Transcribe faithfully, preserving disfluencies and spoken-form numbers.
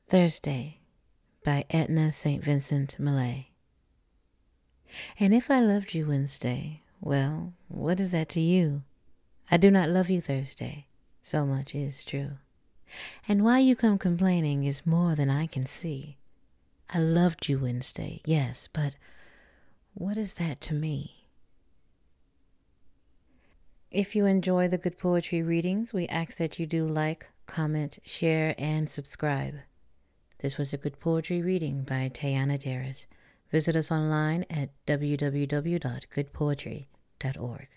Thursday by Etna Saint Vincent Millay. And if I loved you Wednesday, well, what is that to you? I do not love you Thursday, so much is true. And why you come complaining is more than I can see. I loved you Wednesday, yes, but what is that to me? If you enjoy the Good Poetry readings, we ask that you do like, comment, share, and subscribe. This was a Good Poetry reading by Tayana Darris. Visit us online at w w w dot good poetry dot org.